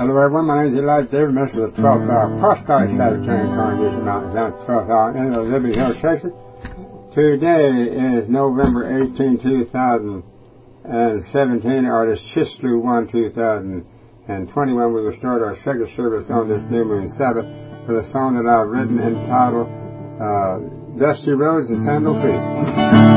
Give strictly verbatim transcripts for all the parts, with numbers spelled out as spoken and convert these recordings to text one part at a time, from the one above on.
Hello everyone, my name is Elijah David, minister of the twelfth Hour Apostolic Sabbatarian Congregation Mountain down to twelfth Hour in Liberty Hill, Texas. Today is November eighteenth, two thousand seventeen, or the Chislu one, two thousand twenty-one. We will start our second service on this new moon Sabbath with a song that I've written entitled uh, Dusty Roads and Sandal Feet.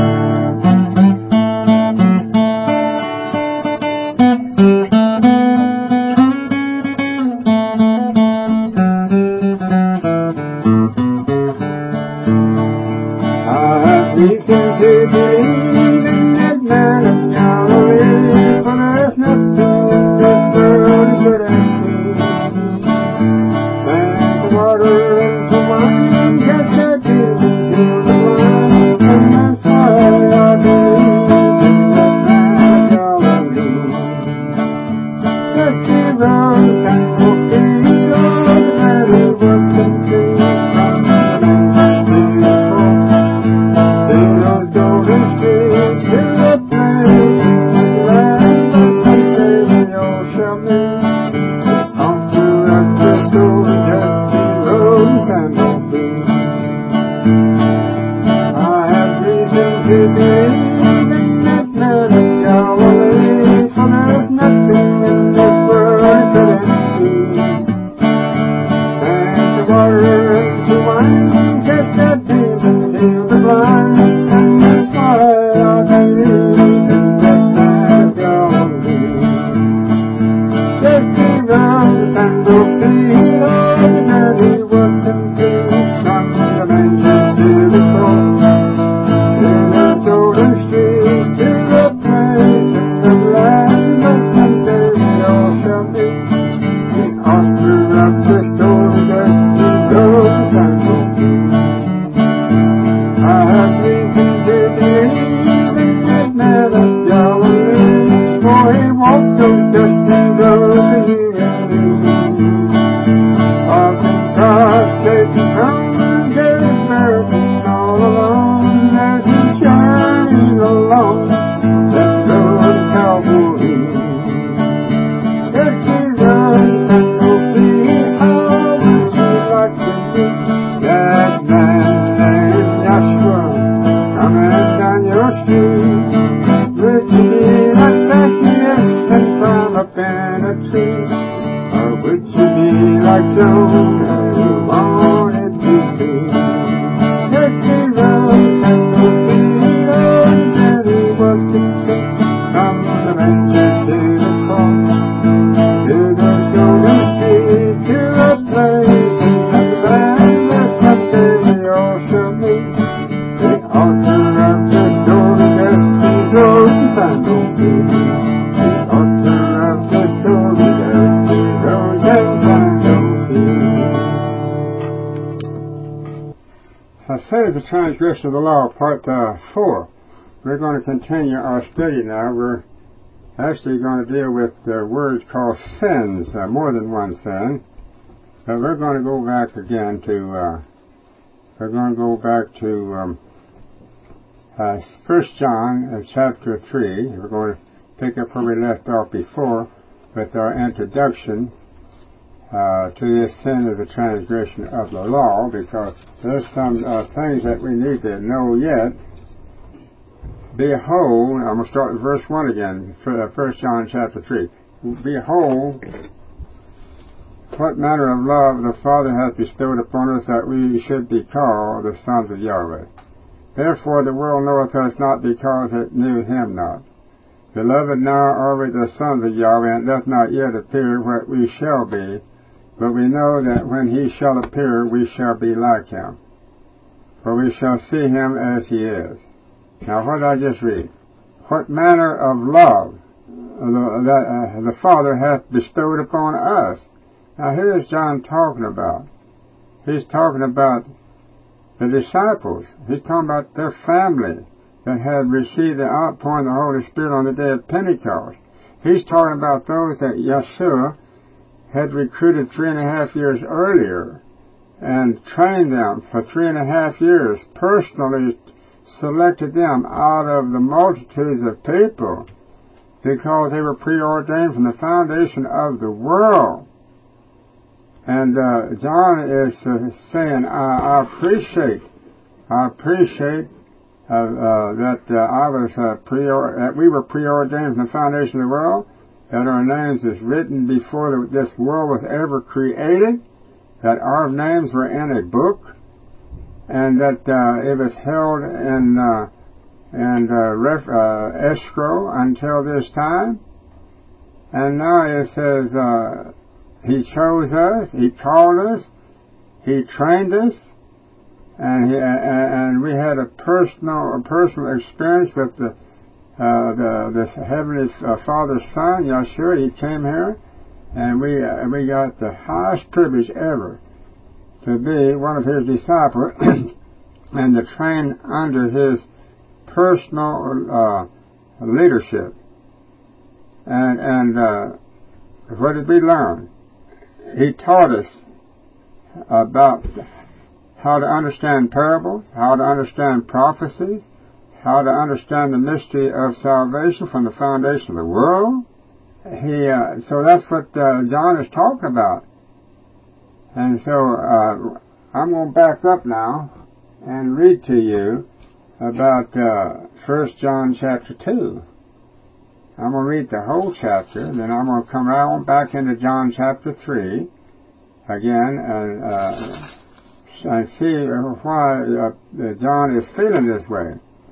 Transgression of the Law, Part uh, four. We're going to continue our study now. We're actually going to deal with uh, words called sins, uh, more than one sin. But we're going to go back again to, uh, we're going to go back to um, uh, First John uh, chapter three. We're going to pick up where we left off before with our introduction Uh, to this sin is a transgression of the law, because there's some uh, things that we need to know yet. Behold, I'm going to start with verse one again, First John chapter three. Behold, what manner of love the Father hath bestowed upon us, that we should be called the sons of Yahweh. Therefore the world knoweth us not, because it knew him not. Beloved, now are we the sons of Yahweh, and it doth not yet appear what we shall be. But we know that when he shall appear, we shall be like him, for we shall see him as he is. Now, what did I just read? What manner of love that uh, the Father hath bestowed upon us. Now, here is John talking about. He's talking about the disciples. He's talking about their family that had received the outpouring of the Holy Spirit on the day of Pentecost. He's talking about those that Yeshua had recruited three and a half years earlier and trained them for three and a half years, personally selected them out of the multitudes of people because they were preordained from the foundation of the world And uh, John is uh, saying, I, I appreciate, I appreciate uh, uh, that uh, I was uh, pre that we were preordained from the foundation of the world, that our names is written before the, this world was ever created, that our names were in a book, and that uh, it was held in uh, and uh, ref, uh, escrow until this time. And now it says uh, He chose us, He called us, He trained us, and he, and we had a personal a personal experience with the uh, the this heavenly uh, Father's Son, Yeshua. He came here, and we uh, we got the highest privilege ever to be one of His disciples and to train under His personal uh, leadership. And and uh, what did we learn? He taught us about how to understand parables, how to understand prophecies, how to understand the mystery of salvation from the foundation of the world. He uh, so that's what uh, John is talking about. And so uh, I'm going to back up now and read to you about uh, First John chapter two. I'm going to read the whole chapter, then I'm going to come right on back into John chapter three again and, uh, and see why uh, John is feeling this way.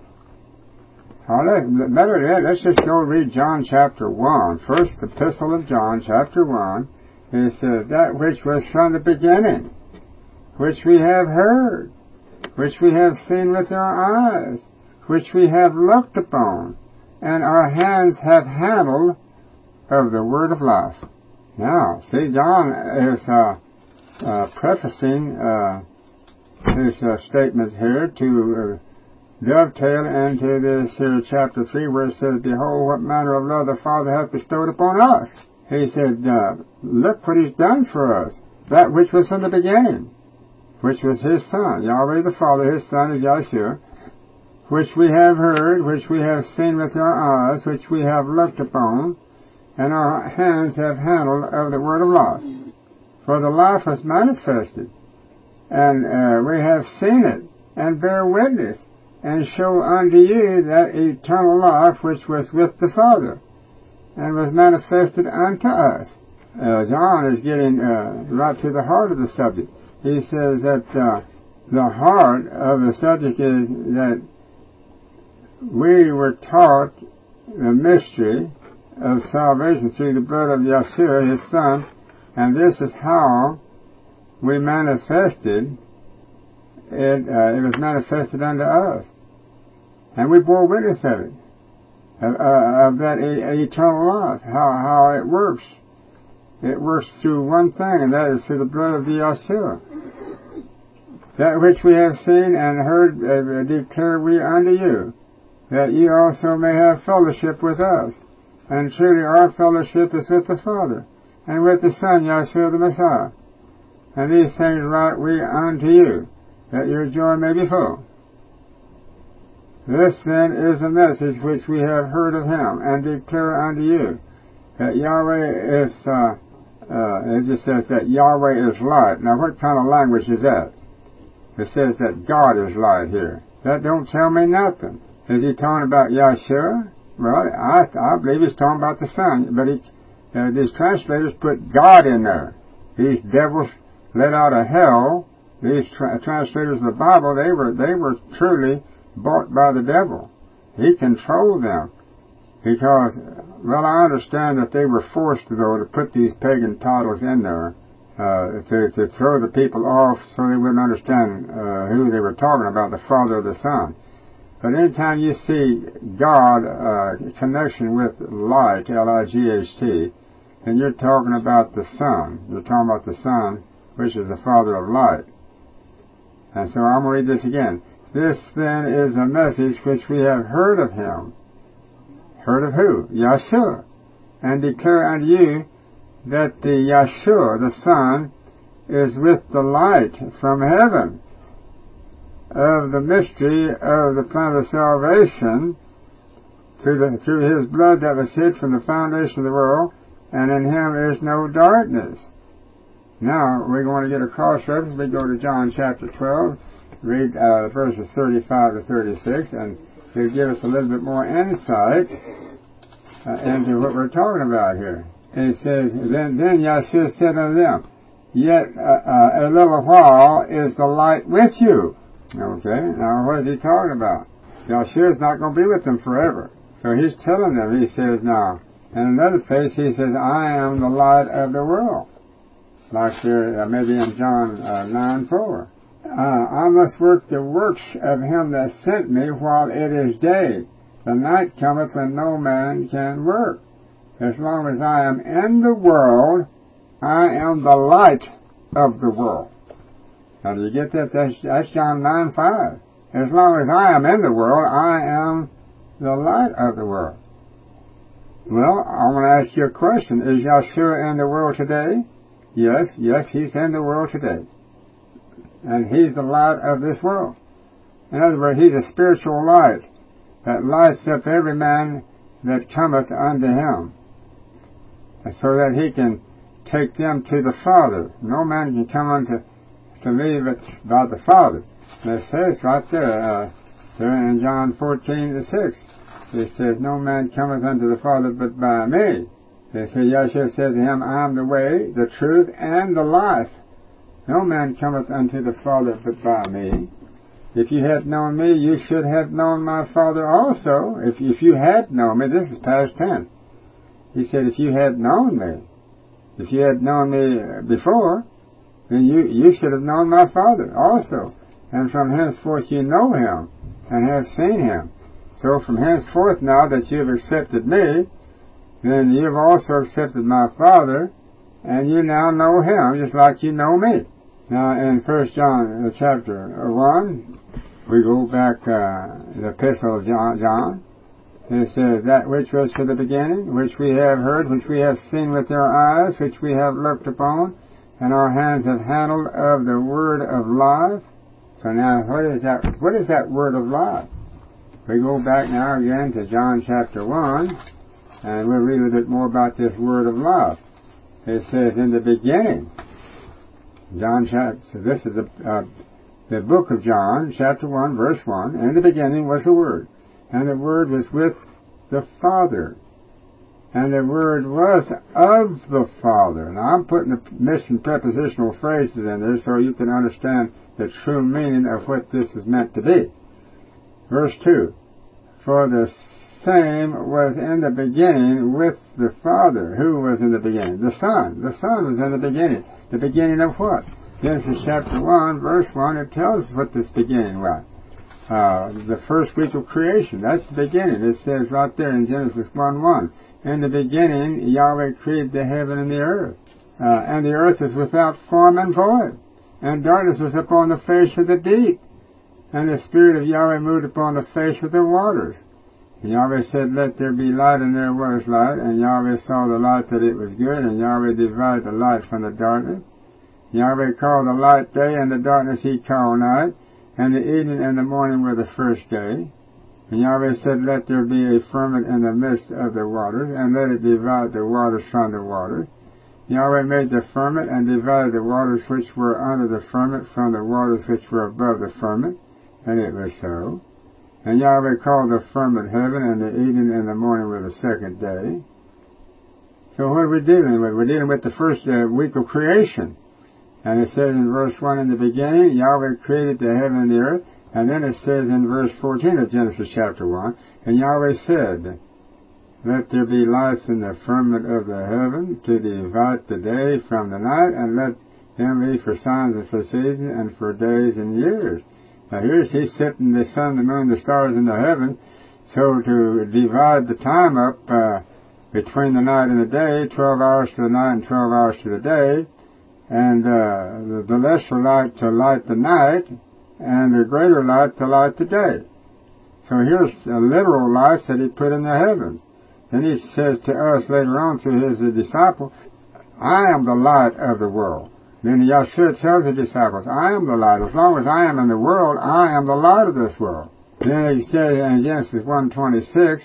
Now, let's, better than that, let's just go read John chapter one. First epistle of John chapter one. It says, that which was from the beginning, which we have heard, which we have seen with our eyes, which we have looked upon, and our hands have handled of the word of life. Now, see, John is uh, uh, prefacing uh, his uh, statements here to uh, dovetail into this here chapter three, where it says, behold, what manner of love the Father hath bestowed upon us. He said, uh, look what He's done for us. That which was from the beginning, which was His Son, Yahweh the Father, His Son is Yeshua, which we have heard, which we have seen with our eyes, which we have looked upon, and our hands have handled of the word of life. For the life was manifested, and uh, we have seen it, and bear witness, and show unto you that eternal life which was with the Father, and was manifested unto us. Uh, John is getting uh, right to the heart of the subject. He says that uh, the heart of the subject is that we were taught the mystery of salvation through the blood of Yeshua, His Son, and this is how we manifested it. Uh, it was manifested unto us, and we bore witness of it, of, uh, of that e- eternal life. How how it works. It works through one thing, and that is through the blood of the Yeshua. That which we have seen and heard uh, declare we unto you, that ye also may have fellowship with us. And truly our fellowship is with the Father, and with the Son, Yeshua the Messiah. And these things write we unto you, that your joy may be full. This then is a message which we have heard of Him, and declare unto you, that Yahweh is, uh, uh, it just says that Yahweh is light. Now what kind of language is that? It says that God is light here. That don't tell me nothing. Is He talking about Yeshua? Well, I I believe He's talking about the Son, but he, uh, these translators put God in there. These devils let out of hell. These tra- translators of the Bible, they were they were truly bought by the devil. He controlled them because, well, I understand that they were forced though to put these pagan titles in there uh, to to throw the people off so they wouldn't understand uh, who they were talking about, the Father or the Son. But anytime you see God, uh, connection with light, L I G H T, then you're talking about the Son. You're talking about the Son, which is the Father of light. And so I'm going to read this again. This then is a message which we have heard of Him. Heard of who? Yeshua. And declare unto you that the Yeshua, the Son, is with the light from heaven, of the mystery of the plan of salvation through, the, through His blood that was hid from the foundation of the world, and in Him is no darkness. Now, we're going to get a cross-reference. We go to John chapter twelve, read uh, verses thirty-five to thirty-six, and it'll give us a little bit more insight uh, into what we're talking about here. It says, Then, then Yeshua said unto them, Yet uh, uh, a little while is the light with you. Okay, now what is he talking about? Yeshua's not going to be with them forever. So he's telling them, he says now, in another place he says, I am the light of the world. Like here, uh, maybe in John uh, nine four. Uh, I must work the works of him that sent me while it is day. The night cometh when no man can work. As long as I am in the world, I am the light of the world. Now, do you get that? That's, that's John nine five. As long as I am in the world, I am the light of the world. Well, I want to ask you a question. Is Yeshua in the world today? Yes, yes, he's in the world today. And he's the light of this world. In other words, he's a spiritual light that lights up every man that cometh unto him, and so that he can take them to the Father. No man can come unto to me but by the Father. And it says right there, uh, there in John fourteen to six, it says, No man cometh unto the Father but by me. They say, Yeshua said to him, I am the way, the truth, and the life. No man cometh unto the Father but by me. If you had known me, you should have known my Father also. If, if you had known me, this is past tense. He said, if you had known me, if you had known me before, then you, you should have known my Father also. And from henceforth you know him and have seen him. So from henceforth now that you have accepted me, then you've also accepted my Father, and you now know him just like you know me. Now in First John uh, chapter one, we go back uh, the epistle of John, John. It says, That which was from the beginning, which we have heard, which we have seen with our eyes, which we have looked upon, and our hands have handled of the word of life. So now what is that, what is that word of life? We go back now again to John chapter one, and we'll read a little bit more about this word of life. It says, in the beginning, John chapter, so this is a, uh, the book of John, chapter one, verse one, in the beginning was the Word, and the Word was with the Father, and the Word was of the Father. Now I'm putting the missing prepositional phrases in there so you can understand the true meaning of what this is meant to be. Verse two, For the same was in the beginning with the Father. Who was in the beginning? The Son. The Son was in the beginning. The beginning of what? Genesis chapter one, verse one, it tells us what this beginning was. Uh, the first week of creation. That's the beginning. It says right there in Genesis one one, In the beginning Yahweh created the heaven and the earth. Uh, and the earth was without form and void. And darkness was upon the face of the deep. And the Spirit of Yahweh moved upon the face of the waters. And Yahweh said, Let there be light, and there was light. And Yahweh saw the light that it was good, and Yahweh divided the light from the darkness. Yahweh called the light day, and the darkness he called night. And the evening and the morning were the first day. And Yahweh said, Let there be a firmament in the midst of the waters, and let it divide the waters from the waters. Yahweh made the firmament, and divided the waters which were under the firmament from the waters which were above the firmament. And it was so. And Yahweh called the firmament heaven, and the evening and the morning were the second day. So what are we dealing with? We're dealing with the first uh, week of creation. And it says in verse one, In the beginning, Yahweh created the heaven and the earth. And then it says in verse fourteen of Genesis chapter one, And Yahweh said, Let there be lights in the firmament of the heaven to divide the day from the night, and let them be for signs and for seasons and for days and years. Now here's he setting the sun, the moon, the stars in the heavens, so to divide the time up uh, between the night and the day, twelve hours to the night and twelve hours to the day, and uh, the, the lesser light to light the night, and the greater light to light the day. So here's a literal light that he put in the heavens. Then he says to us later on, to his disciples, I am the light of the world. Then Yeshua tells the disciples, I am the light. As long as I am in the world, I am the light of this world. Then he said in Genesis one twenty-six,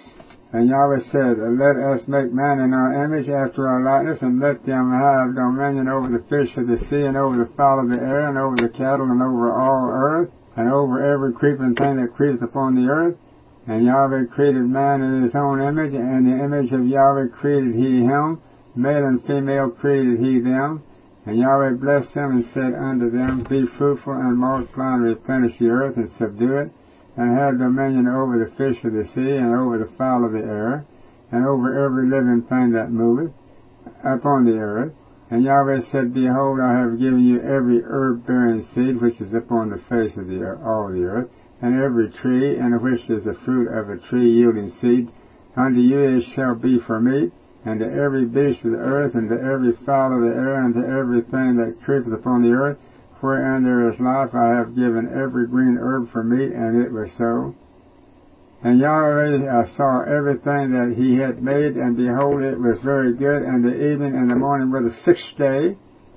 And Yahweh said, let us make man in our image after our likeness, and let them have dominion over the fish of the sea, and over the fowl of the air, and over the cattle, and over all earth, and over every creeping thing that creeps upon the earth. And Yahweh created man in his own image, and in the image of Yahweh created he him, male and female created he them. And Yahweh blessed them and said unto them, be fruitful and multiply and replenish the earth and subdue it, and have dominion over the fish of the sea, and over the fowl of the air, and over every living thing that moveth upon the earth. And Yahweh said, behold, I have given you every herb-bearing seed which is upon the face of the earth, all the earth, and every tree, in which is the fruit of a tree yielding seed. Unto you it shall be for meat, and to every beast of the earth, and to every fowl of the air, and to everything that creepeth upon the earth, wherein there is life, I have given every green herb for meat, and it was so. And Yahweh uh, saw everything that he had made, and behold, it was very good, and the evening and the morning were the sixth day.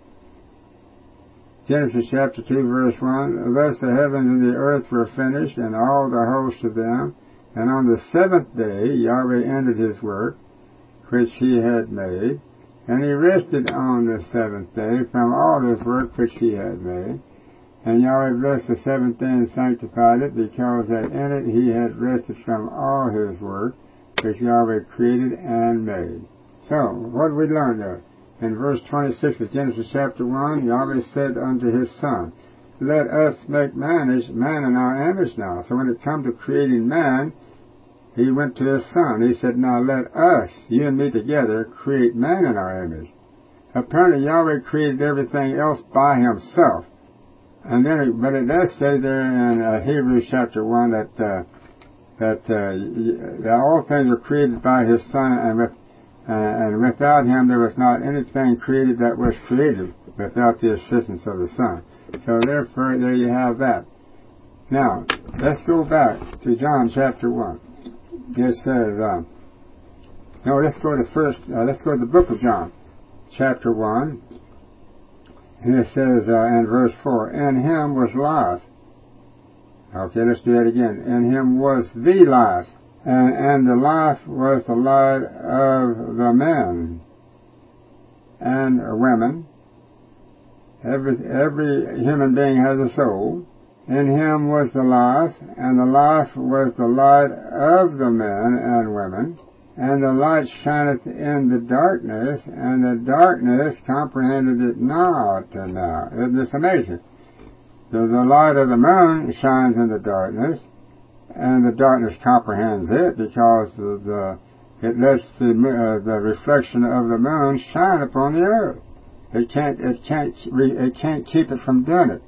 Genesis chapter two, verse one, thus the heavens and the earth were finished, and all the host of them. And on the seventh day Yahweh ended his work, which he had made. And he rested on the seventh day from all his work which he had made. And Yahweh blessed the seventh day and sanctified it, because that in it he had rested from all his work which Yahweh created and made. So, what did we learn there? In verse twenty-six of Genesis chapter one, Yahweh said unto his son, let us make man, man in our image now. So when it comes to creating man, he went to his son. He said, now let us, you and me together, create man in our image. Apparently Yahweh created everything else by himself. And then, it, but it does say there in uh, Hebrews chapter one that uh, that, uh, that all things were created by his son, and with uh, and without him there was not anything created that was created without the assistance of the Son. So therefore, there you have that. Now, let's go back to John chapter one. It says, uh, no, let's go to first, uh, let's go to the book of John, chapter one. And it says uh, in verse four, in him was life. Okay, let's do that again. In him was the life. And, and the life was the light of the men and women. Every, every human being has a soul. In him was the life, and the life was the light of the men and women. And the light shineth in the darkness, and the darkness comprehended it not. And now, isn't this amazing? The, the light of the moon shines in the darkness, and the darkness comprehends it, because the, the it lets the uh, the reflection of the moon shine upon the earth. It can't it can't it can't keep it from doing it.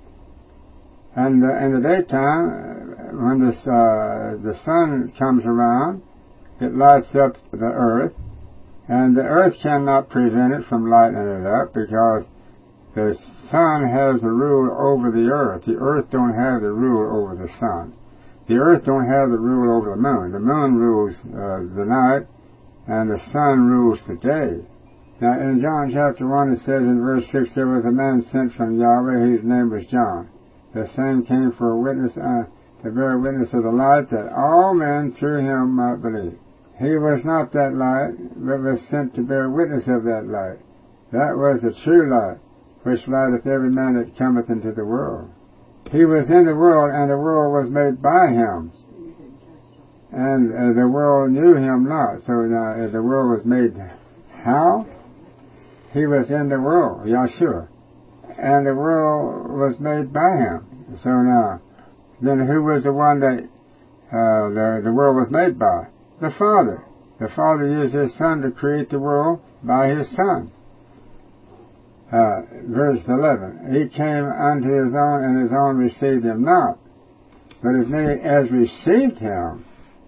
And uh, in the daytime, when this uh, the sun comes around, it lights up the earth, and the earth cannot prevent it from lighting it up, because the sun has the rule over the earth. The earth don't have the rule over the sun. The earth don't have the rule over the moon. The moon rules uh, the night, and the sun rules the day. Now, in John chapter one, it says in verse six, there was a man sent from Yahweh, whose name was John. The same came for a witness, uh, to bear witness of the light, that all men through him might believe. He was not that light, but was sent to bear witness of that light. That was the true light, which lighteth every man that cometh into the world. He was in the world, and the world was made by him, and uh, the world knew him not. So now, uh, the world was made how? He was in the world, Yahshua, and the world was made by him. So now, then who was the one that uh, the, the world was made by? The Father. The Father used his Son to create the world by his Son. Uh, verse eleven, he came unto his own, and his own received him not. But as many as received him,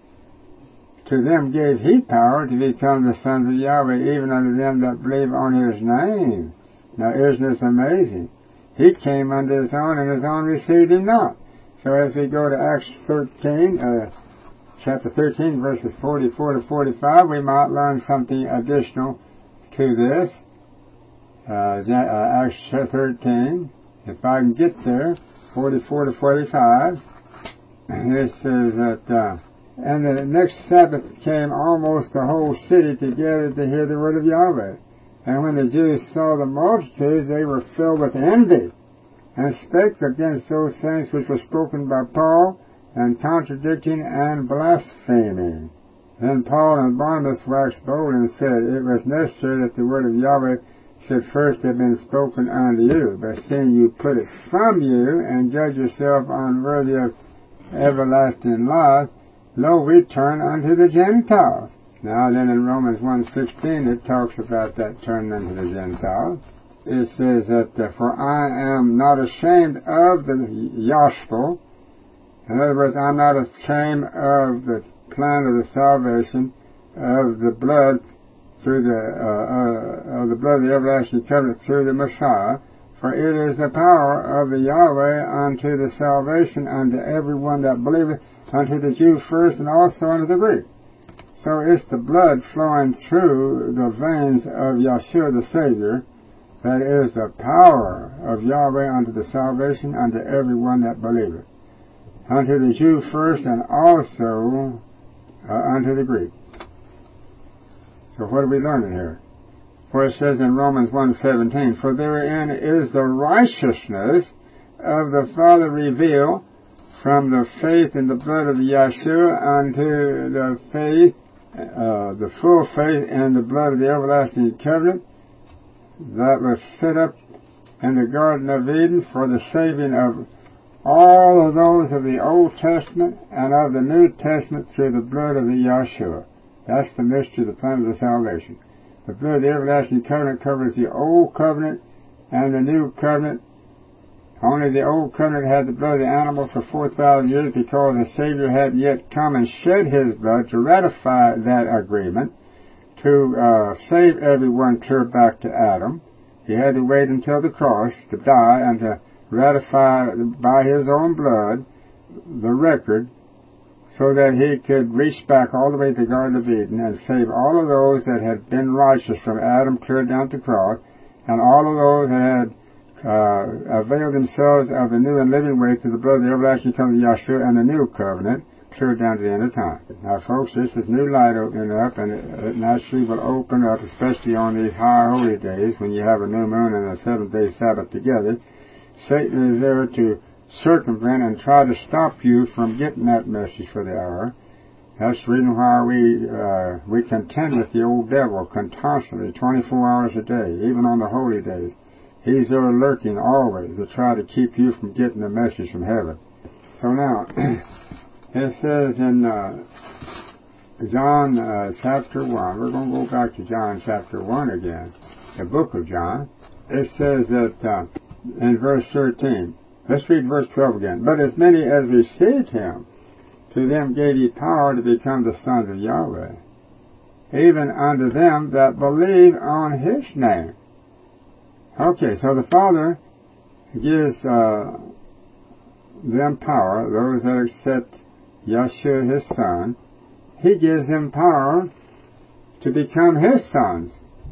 to them gave he power to become the sons of Yahweh, even unto them that believe on his name. Now, isn't this amazing? He came unto his own, and his own received him not. So as we go to Acts thirteen, uh, chapter thirteen, verses forty-four to forty-five, we might learn something additional to this. Uh, uh, Acts thirteen, if I can get there, forty-four to forty-five. It says that, uh, And the next Sabbath came almost the whole city together to hear the word of Yahweh. And when the Jews saw the multitudes, they were filled with envy, and spake against those things which were spoken by Paul, and contradicting and blaspheming. Then Paul and Barnabas waxed bold and said, It was necessary that the word of Yahweh should first have been spoken unto you, but seeing you put it from you, and judge yourself unworthy of everlasting life, lo, we turn unto the Gentiles. Now then in Romans one sixteen it talks about that turning unto the Gentiles. It says that, uh, for I am not ashamed of the gospel. In other words, I'm not ashamed of the plan of the salvation of the blood through the, uh, uh, of the blood of the everlasting covenant through the Messiah. For it is the power of the Yahweh unto the salvation unto everyone that believeth, unto the Jew first and also unto the Greek. So it's the blood flowing through the veins of Yeshua the Savior that is the power of Yahweh unto the salvation unto everyone that believeth. Unto the Jew first and also uh, unto the Greek. So what are we learning here? For it says in Romans one seventeen, For therein is the righteousness of the Father revealed from the faith in the blood of Yeshua unto the faith, uh, the full faith in the blood of the everlasting covenant that was set up in the Garden of Eden for the saving of all of those of the Old Testament and of the New Testament through the blood of the Yeshua. That's the mystery, the plan of the salvation. The blood of the everlasting covenant covers the Old Covenant and the New Covenant. Only the Old Covenant had the blood of the animal for four thousand years because the Savior hadn't yet come and shed His blood to ratify that agreement, to uh, save everyone clear back to Adam. He had to wait until the cross to die and to ratify by His own blood the record, so that He could reach back all the way to the Garden of Eden and save all of those that had been righteous from Adam clear down to the cross, and all of those that had uh, availed themselves of the new and living way through the blood of the everlasting covenant of Yeshua and the new covenant clear down to the end of time. Now folks, this is new light opening up, and it, it naturally will open up, especially on these high holy days when you have a new moon and a seventh day Sabbath together. Satan is there to circumvent and try to stop you from getting that message for the hour. That's the reason why we uh, we contend with the old devil constantly, twenty-four hours a day, even on the holy days. He's there lurking always to try to keep you from getting the message from heaven. So now, it says in uh, John uh, chapter one, we're going to go back to John chapter one again, the book of John. It says that uh, in verse thirteen, let's read verse twelve again. But as many as received Him, to them gave He power to become the sons of Yahweh, even unto them that believe on His name. Okay, so the Father gives uh, them power, those that accept Yeshua His Son. He gives them power to become His sons,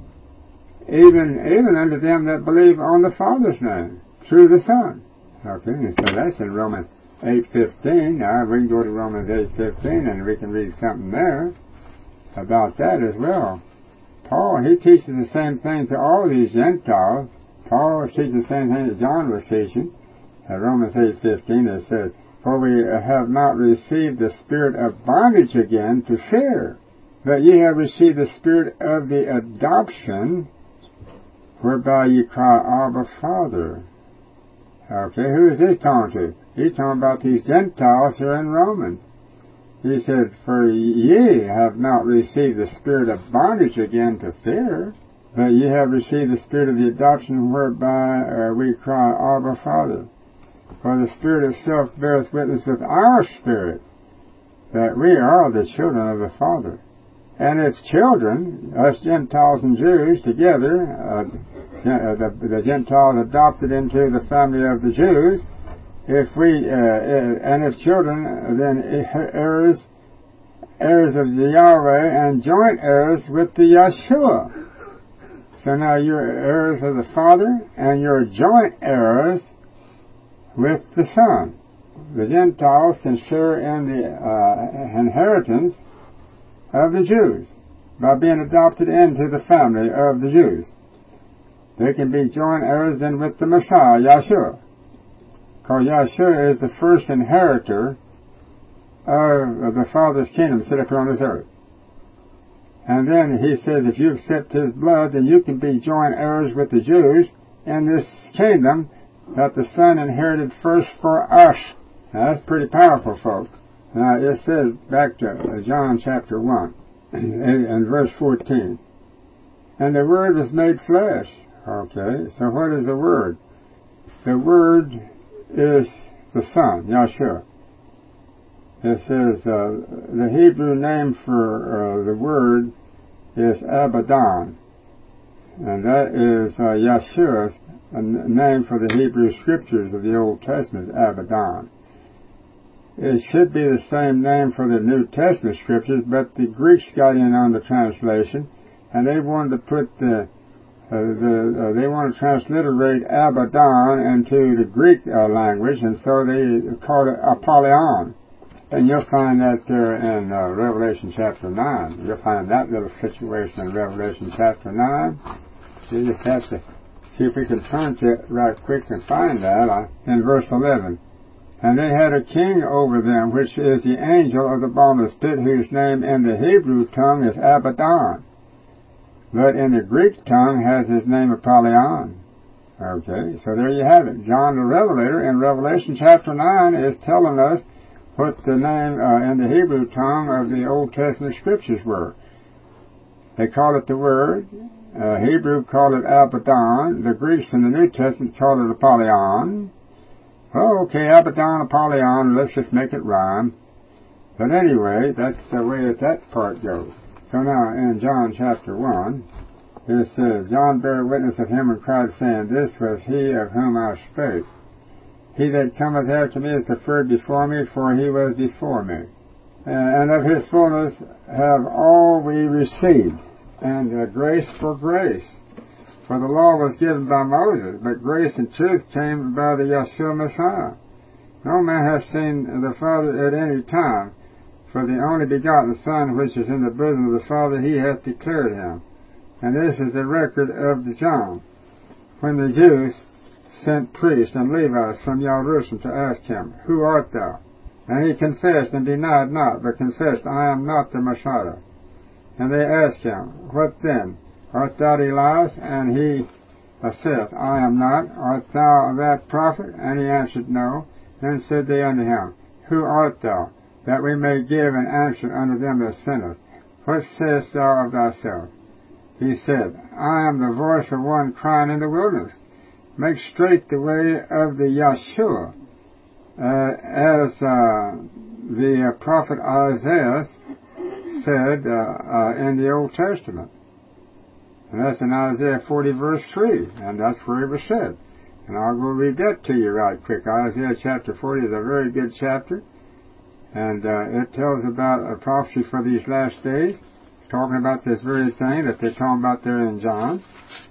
even even unto them that believe on the Father's name, through the Son. Okay, and so that's in Romans eight fifteen. Now we can go to Romans eight fifteen and we can read something there about that as well. Paul, he teaches the same thing to all these Gentiles. Paul teaches the same thing that John was teaching. At Romans eight fifteen it says, For we have not received the spirit of bondage again to fear, but ye have received the spirit of the adoption, whereby ye cry, Abba, Father. Okay, who is this talking to? He's talking about these Gentiles here in Romans. He said, For ye have not received the spirit of bondage again to fear, but ye have received the spirit of the adoption, whereby uh, we cry, Abba, Father. For the Spirit itself beareth witness with our spirit that we are the children of the Father. And if children, us Gentiles and Jews together, uh, the, the Gentiles adopted into the family of the Jews, if we, uh, and if children, then heirs, heirs of the Yahweh and joint heirs with the Yeshua. So now you're heirs of the Father and you're joint heirs with the Son. the Gentiles can share in the uh, inheritance of the Jews by being adopted into the family of the Jews. They can be joint heirs then with the Messiah, Yeshua. Because Yeshua is the first inheritor of the Father's kingdom set upon this earth. And then he says if you accept his blood, then you can be joint heirs with the Jews in this kingdom that the Son inherited first for us. Now, that's pretty powerful, folks. Now, it says back to John chapter one and verse fourteen. And the Word was made flesh. Okay, so what is the Word? The Word is the Son, Yeshua. It says uh, the Hebrew name for uh, the Word is Abaddon. And that is uh, Yeshua's name for the Hebrew Scriptures of the Old Testament, is Abaddon. It should be the same name for the New Testament Scriptures, but the Greeks got in on the translation, and they wanted to put the, uh, the uh, they wanted to transliterate Abaddon into the Greek uh, language, and so they called it Apollyon. And you'll find that there in uh, Revelation chapter nine. You'll find that little situation in Revelation chapter nine. You just have to see if we can turn to it right quick and find that uh, in verse eleven. And they had a king over them, which is the angel of the bottomless pit, whose name in the Hebrew tongue is Abaddon, but in the Greek tongue has his name Apollyon. Okay, so there you have it. John the Revelator in Revelation chapter nine is telling us what the name uh, in the Hebrew tongue of the Old Testament Scriptures were. They call it the Word. Uh, Hebrew called it Abaddon. The Greeks in the New Testament called it Apollyon. Oh, okay, Abaddon, Apollyon, let's just make it rhyme. But anyway, that's the way that, that part goes. So now, in John chapter one, it says, John bare witness of him and cried, saying, This was he of whom I spake. He that cometh after me is preferred before me, for he was before me. And of his fullness have all we received, and uh, grace for grace. For the law was given by Moses, but grace and truth came by the Yeshua Messiah. No man hath seen the Father at any time, for the only begotten Son which is in the bosom of the Father, he hath declared him. And this is the record of the John, when the Jews sent priests and Levites from Jerusalem to ask him, Who art thou? And he confessed and denied not, but confessed, I am not the Messiah. And they asked him, What then? Art thou Elias? And he saith, I am not. Art thou that prophet? And he answered, No. Then said they unto him, Who art thou? That we may give an answer unto them that sent us. What sayest thou of thyself? He said, I am the voice of one crying in the wilderness, Make straight the way of the Yeshua, uh, as uh, the uh, prophet Isaiah said uh, uh, in the Old Testament. And that's in Isaiah forty verse three, and that's where it was said. And I'll go read that to you right quick. Isaiah chapter forty is a very good chapter, and uh, it tells about a prophecy for these last days, talking about this very thing that they're talking about there in John.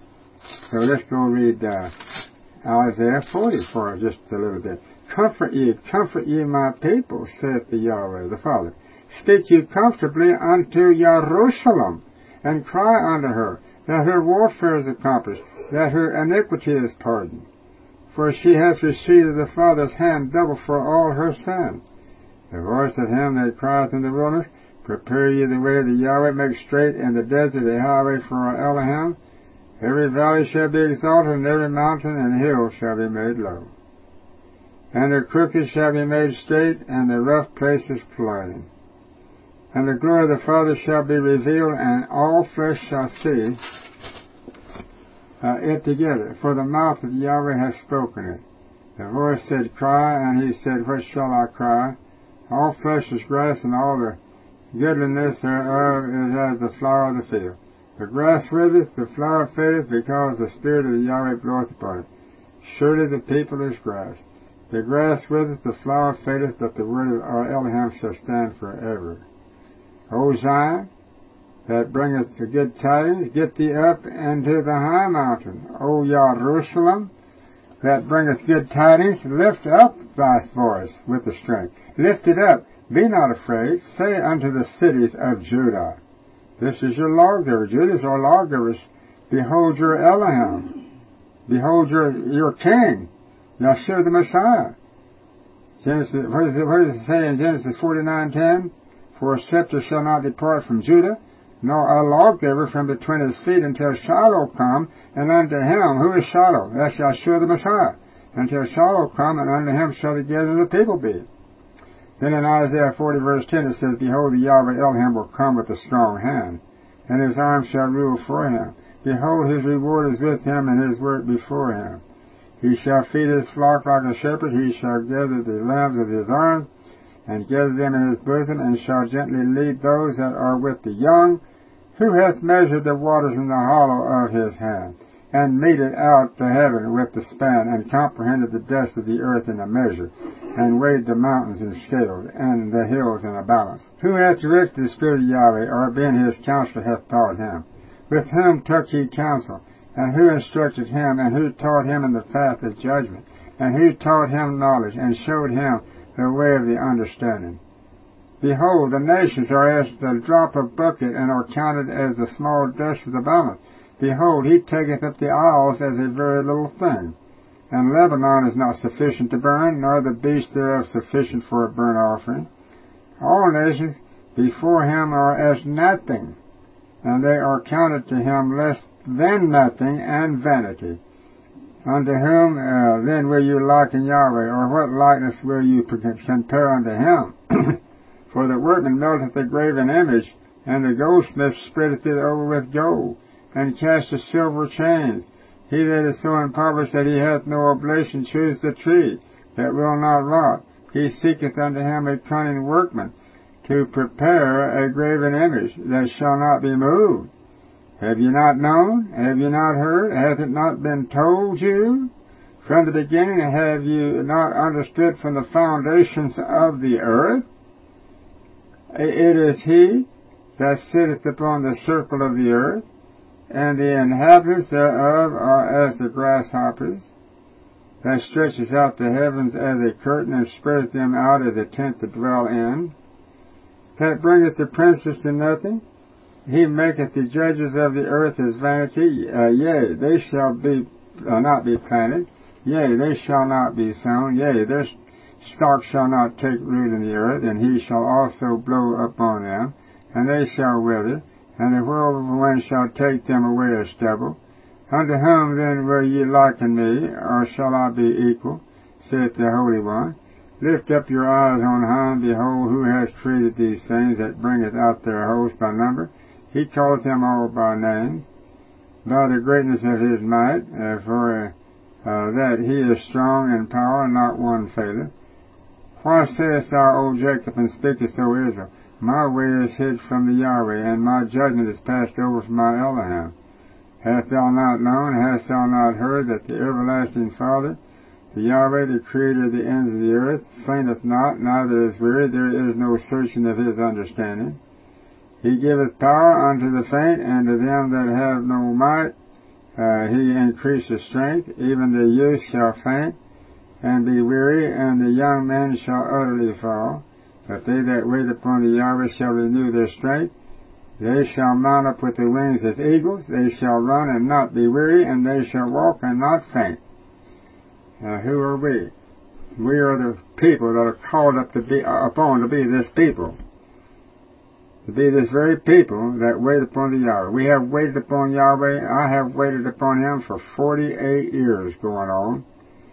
So let's go read uh, Isaiah forty for just a little bit. Comfort ye, comfort ye my people, saith the Yahweh, the Father. Speak ye comfortably unto Jerusalem, and cry unto her, that her warfare is accomplished, that her iniquity is pardoned. For she hath received of the Father's hand double for all her sin. The voice of him that crieth in the wilderness, Prepare ye the way of the Yahweh, make straight in the desert a highway for our Elohim. Every valley shall be exalted, and every mountain and hill shall be made low. And the crooked shall be made straight, and the rough places plain. And the glory of the Father shall be revealed, and all flesh shall see uh, it together. For the mouth of Yahweh hath spoken it. The voice said, Cry, and he said, What shall I cry? All flesh is grass, and all the goodliness thereof is as the flower of the field. The grass withereth, the flower fadeth, because the Spirit of the Yahweh bloweth upon it. Surely the people is grass. The grass withereth, the flower fadeth, but the word of our Elohim shall stand forever. O Zion, that bringeth the good tidings, get thee up into the high mountain. O Jerusalem, that bringeth good tidings, lift up thy voice with the strength. Lift it up. Be not afraid. Say unto the cities of Judah. This is your lawgiver. Judah is our lawgivers. Behold your Elohim. Behold your, your king, Yeshua the Messiah. Genesis, what, is it, what does it say in Genesis forty-nine ten? For a scepter shall not depart from Judah, nor a lawgiver from between his feet, until Shiloh come, and unto him, who is Shiloh? That's Yeshua the Messiah. Until Shiloh come, and unto him shall the gathering of the people be. Then in Isaiah forty verse ten it says, Behold, the Yahweh Elohim will come with a strong hand, and his arm shall rule for him. Behold, his reward is with him, and his work before him. He shall feed his flock like a shepherd. He shall gather the lambs of his arm, and gather them in his bosom, and shall gently lead those that are with the young. Who hath measured the waters in the hollow of his hand, and meted out the heaven with the span, and comprehended the depths of the earth in a measure, and weighed the mountains in scales, and the hills in a balance? Who hath directed the Spirit of Yahweh, or been his counselor hath taught him? With whom took he counsel? And who instructed him? And who taught him in the path of judgment? And who taught him knowledge, and showed him the way of the understanding? Behold, the nations are as the drop of bucket, and are counted as the small dust of the balance. Behold, he taketh up the isles as a very little thing. And Lebanon is not sufficient to burn, nor the beast thereof sufficient for a burnt offering. All nations before him are as nothing, and they are counted to him less than nothing and vanity. Unto whom uh, then will you liken Yahweh, or what likeness will you compare unto him? For the workman melteth the graven image, and the goldsmith spreadeth it over with gold, and casteth silver chains. He that is so impoverished that he hath no oblation chooseth the tree that will not rot. He seeketh unto him a cunning workman, to prepare a graven image that shall not be moved. Have you not known? Have you not heard? Hath it not been told you? From the beginning have you not understood from the foundations of the earth? It is he that sitteth upon the circle of the earth, and the inhabitants thereof are as the grasshoppers, that stretches out the heavens as a curtain, and spreadeth them out as a tent to dwell in, that bringeth the princes to nothing. He maketh the judges of the earth his vanity. Uh, yea, they shall be uh, not be planted. Yea, they shall not be sown. Yea, their stalk shall not take root in the earth, and he shall also blow upon them, and they shall wither, and the whirlwind shall take them away as stubble. Unto whom then will ye liken me, or shall I be equal, saith the Holy One? Lift up your eyes on high, and behold, who has created these things, that bringeth out their host by number? He calleth them all by names, by the greatness of his might, uh, for uh, that he is strong in power, and not one faileth. Why sayest thou, O Jacob, and speakest, O Israel? My way is hid from the Yahweh, and my judgment is passed over from my Elohim. Hast thou not known, hast thou not heard, that the everlasting Father, the Yahweh, the Creator of the ends of the earth, fainteth not, neither is weary, there is no searching of his understanding. He giveth power unto the faint, and to them that have no might uh, he increaseth strength. Even the youth shall faint, and be weary, and the young men shall utterly fall. But they that wait upon the Yahweh shall renew their strength. They shall mount up with the wings as eagles. They shall run and not be weary, and they shall walk and not faint. Uh, who are we? We are the people that are called up to be upon to be this people, to be this very people that wait upon the Yahweh. We have waited upon Yahweh. I have waited upon him for forty-eight years going on.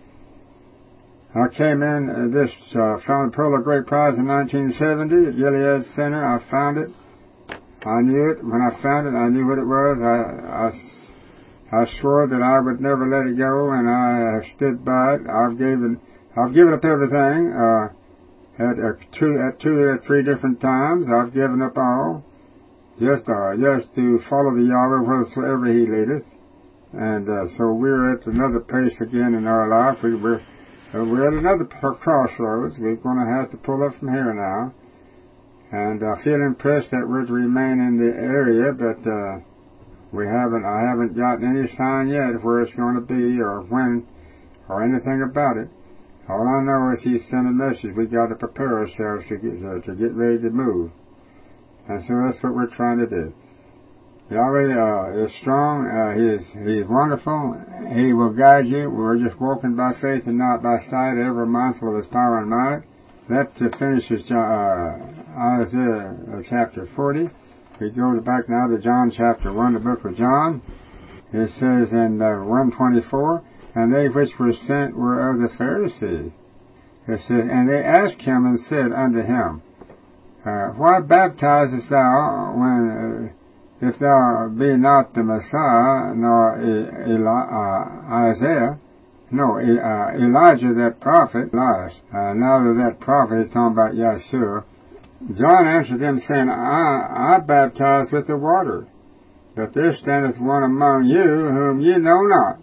I came in uh, this uh, found the Pearl of Great Prize in nineteen seventy at Gilead Center. I found it. I knew it. When I found it, I knew what it was. I, I I swore that I would never let it go, and I have stood by it. I've given, I've given up everything. Uh, at, uh, two, at two or three different times, I've given up all, just, uh, just to follow the Yahweh wheresoever He leadeth. And uh, so we're at another place again in our life. We, we're, uh, we're at another crossroads. We're going to have to pull up from here now, and I feel impressed that we're to remain in the area, but. Uh, We haven't, I haven't gotten any sign yet of where it's going to be or when, or anything about it. All I know is He sent a message. We got to prepare ourselves to get, uh, to get ready to move. And so that's what we're trying to do. Yahweh uh, is strong. Uh, he is He is wonderful. He will guide you. We're just walking by faith and not by sight, ever mindful of His power and might. That uh, finishes uh, Isaiah uh, chapter forty. We go back now to John chapter one, the book of John. It says in uh, one twenty-four, and they which were sent were of the Pharisees. It says, and they asked Him and said unto Him, uh, why baptizest thou when, uh, if thou be not the Messiah, nor Eli- uh, Isaiah, no, uh, Elijah that prophet, liest. Uh, now that that prophet is talking about Yeshua. John answered them, saying, I, I baptize with the water, but there standeth one among you whom ye know not.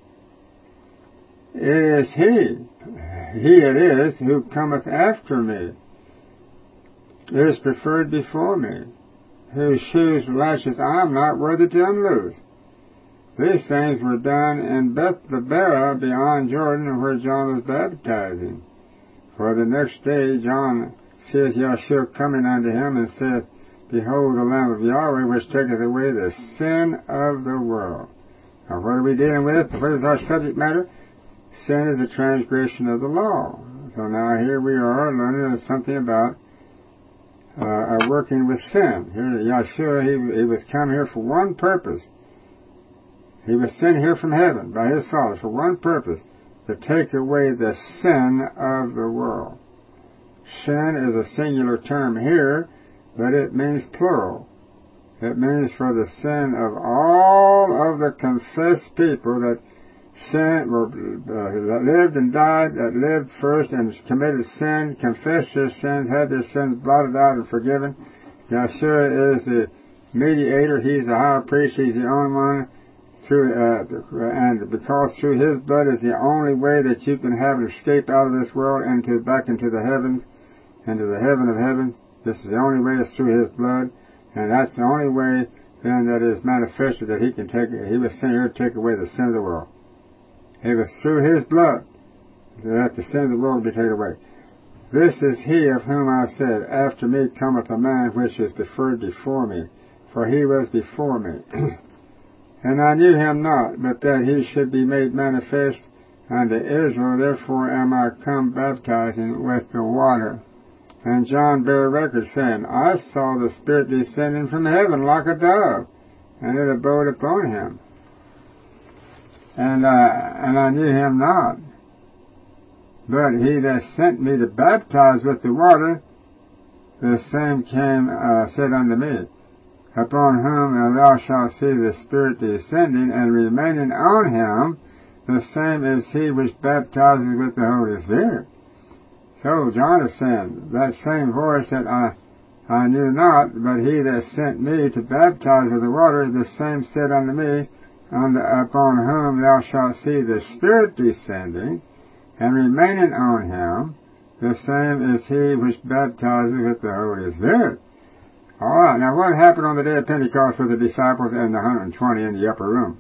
It is he, he it is, who cometh after me, is preferred before me, whose shoes lashes I am not worthy to unloose. These things were done in Bethabara beyond Jordan, where John was baptizing. For the next day John seeth Yeshua coming unto him, and saith, Behold the Lamb of Yahweh, which taketh away the sin of the world. Now what are we dealing with? What is our subject matter? Sin is a transgression of the law. So now here we are learning something about uh, working with sin. Here Yeshua, he, he was come here for one purpose. He was sent here from heaven by His Father for one purpose, to take away the sin of the world. Sin is a singular term here, but it means plural. It means for the sin of all of the confessed people that sin, were, uh, that lived and died, that lived first and committed sin, confessed their sins, had their sins blotted out and forgiven. Yeshua is the mediator. He's the high priest. He's the only one. Through, uh, and because through His blood is the only way that you can have an escape out of this world and to back into the heavens, into the heaven of heavens. This is the only way. It's through His blood, and that's the only way then that is manifested that He can take. He was sent here to take away the sin of the world. It was through His blood that the sin of the world would be taken away. This is He of whom I said, After me cometh a man which is preferred before me, for He was before me. And I knew Him not, but that He should be made manifest unto Israel. Therefore am I come baptizing with the water. And John bare record, saying, I saw the Spirit descending from heaven like a dove, and it abode upon Him. And, uh, and I knew Him not. But He that sent me to baptize with the water, the same came, uh, said unto me, Upon whom thou shalt see the Spirit descending and remaining on Him, the same is He which baptizes with the Holy Spirit. So John is saying, that same voice that I I knew not, but He that sent me to baptize with the water, the same said unto me, unto, Upon whom thou shalt see the Spirit descending and remaining on Him, the same is He which baptizes with the Holy Spirit. All right, now what happened on the day of Pentecost with the disciples and the one hundred twenty in the upper room?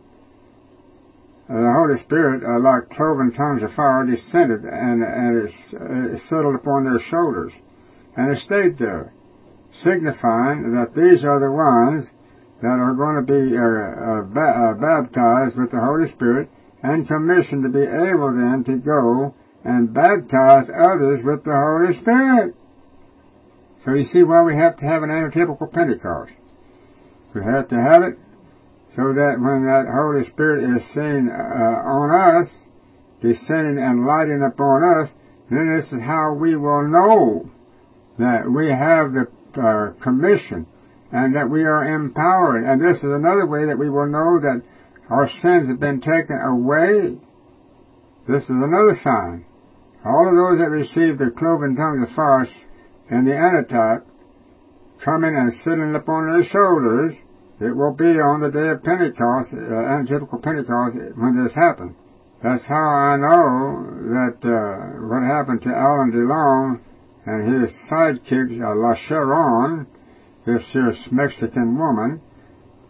Uh, the Holy Spirit, uh, like cloven tongues of fire, descended and, and it, it settled upon their shoulders. And it stayed there, signifying that these are the ones that are going to be uh, uh, ba- uh, baptized with the Holy Spirit and commissioned to be able then to go and baptize others with the Holy Spirit. So you see why we have to have an antitypical Pentecost. We have to have it so that when that Holy Spirit is seen uh, on us, descending and lighting upon us, then this is how we will know that we have the uh, commission and that we are empowered. And this is another way that we will know that our sins have been taken away. This is another sign. All of those that received the cloven tongues of fire and the antitype coming and sitting upon their shoulders, it will be on the day of Pentecost, uh, antitypical Pentecost, when this happened. That's how I know that uh, what happened to Alain Delon and his sidekick, uh, La Sharon, this here Mexican woman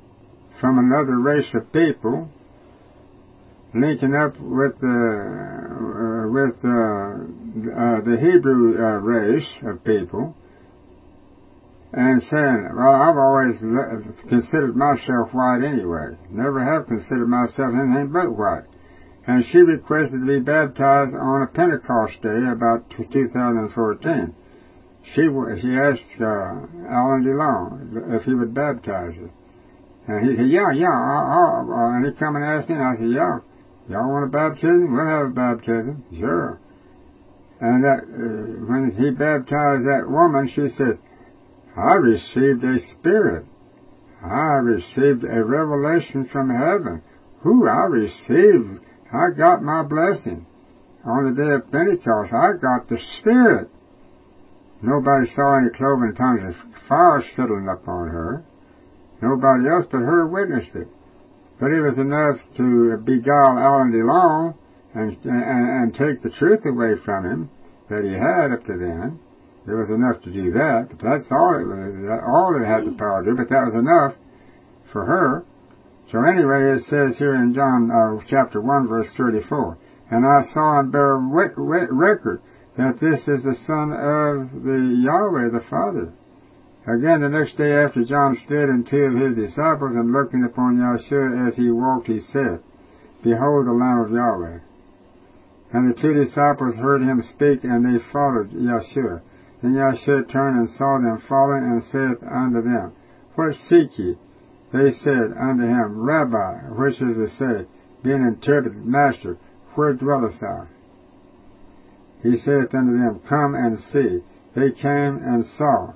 from another race of people, linking up with the uh, with uh, uh, the Hebrew uh, race of people and saying, well, I've always considered myself white anyway. Never have considered myself anything but white. And she requested to be baptized on a Pentecost day about two thousand fourteen. She she asked uh, Alan DeLong if he would baptize her. And he said, yeah, yeah. I'll, I'll. And he come and asked me, and I said, yeah. Y'all want a baptism? We'll have a baptism. Sure. And that, uh, when he baptized that woman, she said, I received a spirit. I received a revelation from heaven. Who I received, I got my blessing. On the day of Pentecost, I got the Spirit. Nobody saw any cloven tongues of fire settling upon her. Nobody else but her witnessed it. But it was enough to beguile Alan DeLong and, and, and take the truth away from him that he had up to then. It was enough to do that, but that's all it was, all it had the power to do, but that was enough for her. So anyway, it says here in John uh, chapter one, verse thirty-four, and I saw and bear record that this is the Son of the Yahweh, the Father. Again, the next day after John stood and two of his disciples, and looking upon Yahshua as he walked, he said, Behold the Lamb of Yahweh. And the two disciples heard him speak, and they followed Yahshua. Then Yahshua turned and saw them falling, and said unto them, What seek ye? They said unto him, Rabbi, which is to say, being interpreted, Master, where dwellest thou? He saith unto them, Come and see. They came and saw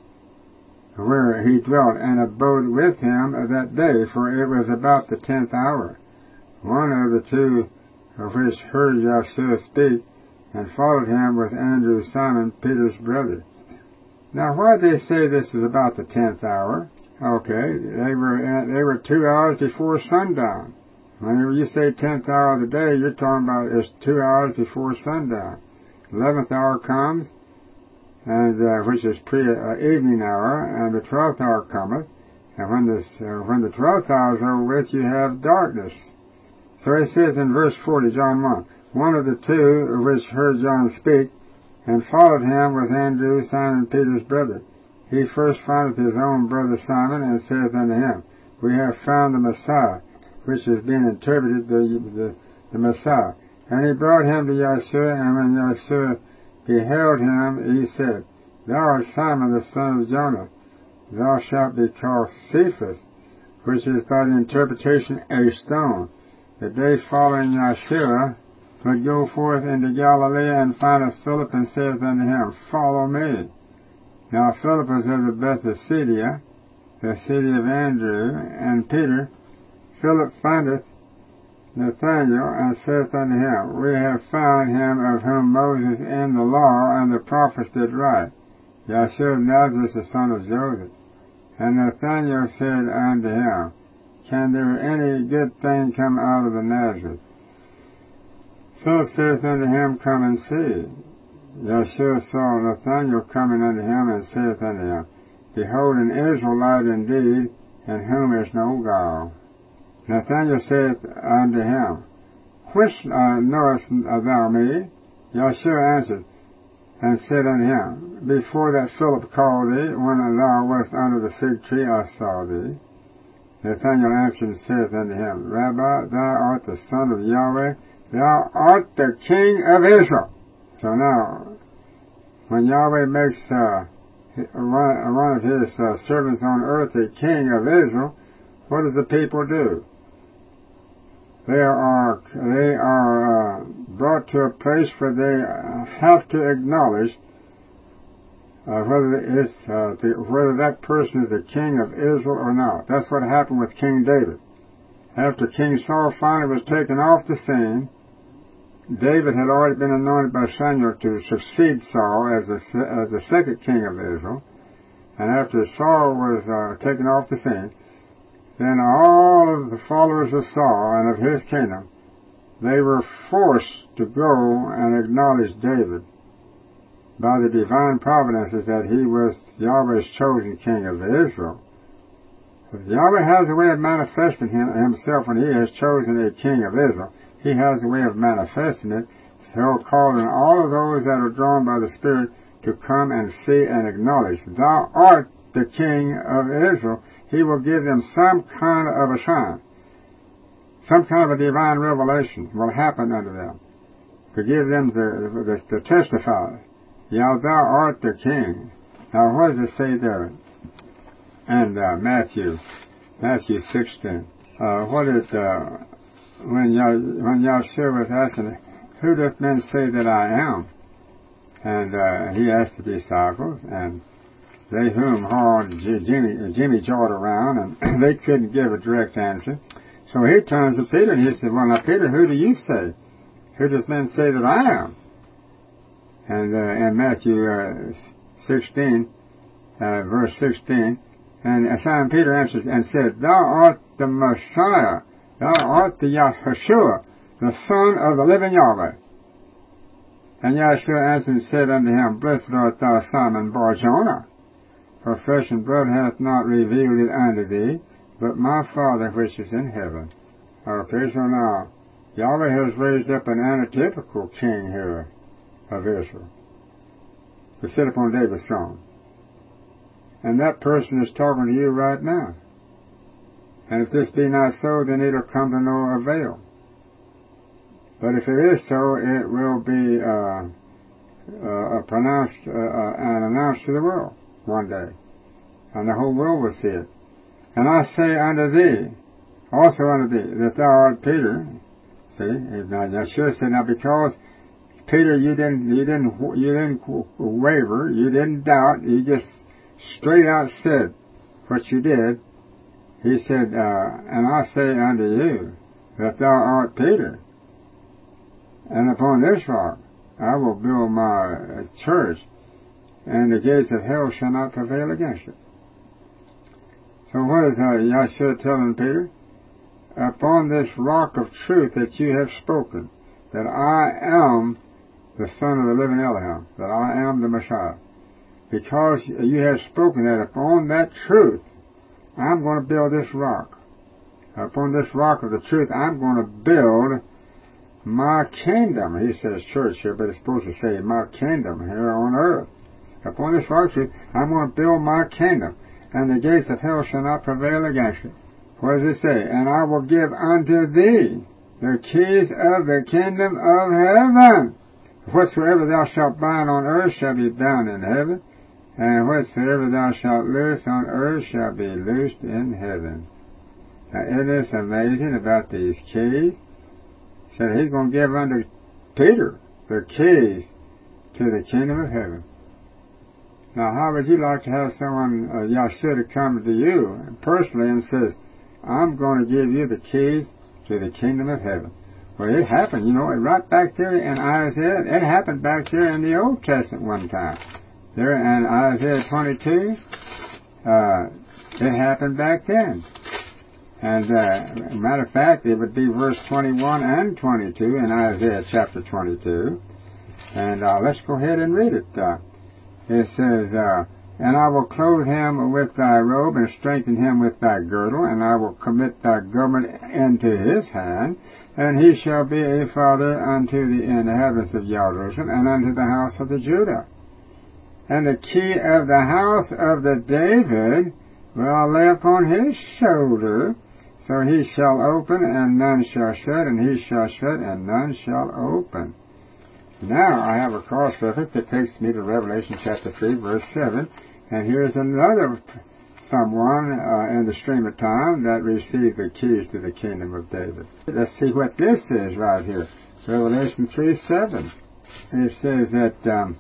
where he dwelt, and abode with him that day, for it was about the tenth hour. One of the two of which heard Yahshua speak, and followed him was Andrew, Simon Peter's brother. Now, why do they say this is about the tenth hour? Okay, they were they were two hours before sundown. Whenever you say tenth hour of the day, you're talking about it's two hours before sundown. Eleventh hour comes, and uh, which is pre-evening uh, hour, and the twelfth hour cometh, and when this uh, when the twelfth hour is over with, you have darkness. So it says in verse forty, John one, one of the two which heard John speak, and followed him was Andrew, Simon Peter's brother. He first findeth his own brother Simon, and saith unto him, We have found the Messiah, which is being interpreted the, the, the Messiah. And he brought him to Yahshua, and when Yahshua beheld him, he said, Thou art Simon the son of Jonah. Thou shalt be called Cephas, which is by the interpretation a stone. The day following Yahshua would go forth into Galilee, and findeth Philip, and saith unto him, Follow me. Now Philip was of the Bethsaida, the city of Andrew and Peter. Philip findeth Nathanael, and saith unto him, We have found him of whom Moses in the law and the prophets did write, Yahshua of Nazareth, the son of Joseph. And Nathanael said unto him, Can there any good thing come out of the Nazareth? Philip saith unto him, Come and see. Yahshua saw Nathanael coming unto him, and saith unto him, Behold, an Israelite indeed, in whom is no guile. Nathanael saith unto him, Which uh, knowest thou me? Yahshua answered, and said unto him, Before that Philip called thee, when thou wast under the fig tree, I saw thee. Nathanael answered and saith unto him, Rabbi, thou art the Son of Yahweh, thou art the King of Israel. So now, when Yahweh makes uh, one, one of his uh, servants on earth a king of Israel, what does the people do? They are they are uh, brought to a place where they have to acknowledge uh, whether it's uh, the, whether that person is the king of Israel or not. That's what happened with King David. After King Saul finally was taken off the scene, David had already been anointed by Samuel to succeed Saul as the, as the second king of Israel. And after Saul was uh, taken off the scene, then all of the followers of Saul and of his kingdom, they were forced to go and acknowledge David by the divine providences that he was Yahweh's chosen king of Israel. Yahweh has a way of manifesting him, himself when he has chosen a king of Israel. He has a way of manifesting it so calling all of those that are drawn by the Spirit to come and see and acknowledge, thou art the King of Israel. He will give them some kind of a sign. Some kind of a divine revelation will happen unto them to give them the, the, to testify. Yeah, thou art the King. Now, what does it say there? And uh, Matthew, Matthew sixteen. Uh, what did uh, when Yah, when Yahshua was asking, who doth men say that I am? And uh, he asked the disciples, and they whom hauled Jimmy, Jimmy jawed around, and they couldn't give a direct answer. So he turns to Peter, and he said, well, now, Peter, who do you say? Who does men say that I am? And uh, in Matthew uh, sixteen, uh, verse sixteen, and Simon Peter answers and said, thou art the Messiah, thou art the Yahshua, the Son of the living Yahweh. And Yahshua answered and said unto him, blessed art thou, Simon Bar-Jonah, for flesh and blood hath not revealed it unto thee, but my Father which is in heaven. Okay, so now, Yahweh has raised up an antitypical king here of Israel to sit upon David's throne. And that person is talking to you right now. And if this be not so, then it'll come to no avail. But if it is so, it will be uh, uh, pronounced uh, uh, and announced to the world one day. And the whole world will see it. And I say unto thee, also unto thee, that thou art Peter. See, now Yeshua said, now because Peter, you didn't, you didn't, you didn't waver, you didn't doubt, you just straight out said what you did. He said, uh, and I say unto you that thou art Peter, and upon this rock I will build my church, and the gates of hell shall not prevail against it. So what is uh, Yahshua telling Peter? Upon this rock of truth that you have spoken, that I am the Son of the living Elohim, that I am the Messiah. Because you have spoken that, upon that truth, I'm going to build this rock. Upon this rock of the truth, I'm going to build my kingdom. He says church here, but it's supposed to say my kingdom here on earth. Upon this rock of truth, I'm going to build my kingdom, and the gates of hell shall not prevail against it. What does it say? And I will give unto thee the keys of the kingdom of heaven. Whatsoever thou shalt bind on earth shall be bound in heaven, and whatsoever thou shalt loose on earth shall be loosed in heaven. Now, isn't this amazing about these keys? He said he's going to give unto Peter the keys to the kingdom of heaven. Now, how would you like to have someone, uh, Yahshua, to come to you personally and says, I'm going to give you the keys to the kingdom of heaven? Well, it happened, you know, right back there in Isaiah. It happened back there in the Old Testament one time. There in Isaiah twenty-two, uh, it happened back then. And, uh, matter of fact, it would be verse twenty-one and twenty-two in Isaiah chapter twenty-two. And uh, let's go ahead and read it. Uh, it says, uh, and I will clothe him with thy robe, and strengthen him with thy girdle, and I will commit thy government into his hand, and he shall be a father unto the inhabitants of Jerusalem, and unto the house of the Judah. And the key of the house of the David will I lay upon his shoulder, so he shall open, and none shall shut, and he shall shut, and none shall open. Now I have a cross-reference that takes me to Revelation chapter three, verse seven, and here's another someone uh, in the stream of time that received the keys to the kingdom of David. Let's see what this is right here. Revelation three, seven. It says that, um,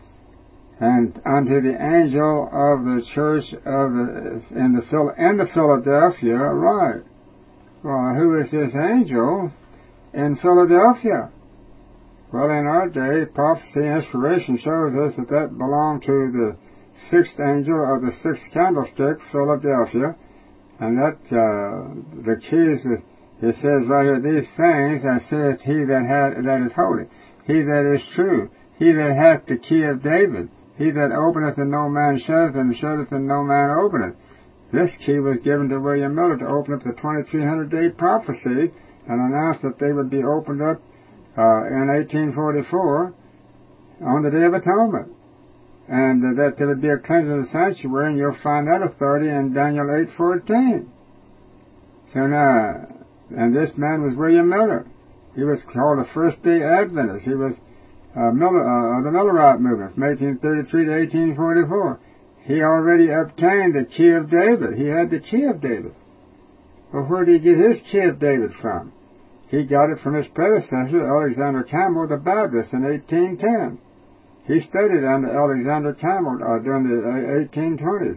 and unto the angel of the church of the, in the, in the Philadelphia, right. Well, who is this angel in Philadelphia? Well, in our day, prophecy and inspiration shows us that that belonged to the sixth angel of the sixth candlestick, Philadelphia, and that uh, the keys, it says right here, these things that saith he that had, that is holy, he that is true, he that hath the key of David, he that openeth and no man shutteth, and shutteth and no man openeth. This key was given to William Miller to open up the twenty-three hundred day prophecy and announce that they would be opened up uh, in eighteen forty-four on the Day of Atonement. And uh, that there would be a cleansing of the sanctuary, and you'll find that authority in Daniel eight fourteen. So now, and this man was William Miller. He was called the First Day Adventist. He was uh, Miller, uh, the Millerite movement from eighteen thirty-three to eighteen forty-four. He already obtained the key of David. He had the key of David. Well, where did he get his key of David from? He got it from his predecessor, Alexander Campbell the Baptist, in eighteen ten. He studied under Alexander Campbell uh, during the eighteen twenties.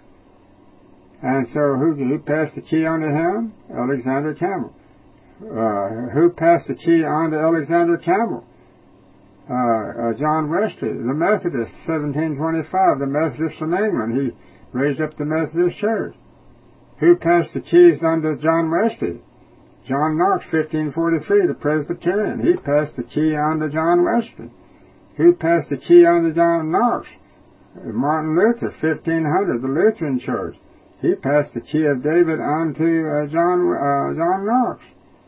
And so who, who passed the key on to him? Alexander Campbell. Uh, who passed the key on to Alexander Campbell? Uh, uh, John Wesley, the Methodist, seventeen twenty-five, the Methodist from England. He raised up the Methodist Church. Who passed the keys on to John Wesley? John Knox, fifteen forty-three, the Presbyterian. He passed the key on to John Wesley. Who passed the key on to John Knox? Martin Luther, fifteen hundred, the Lutheran Church. He passed the key of David on to uh, John, uh, John Knox.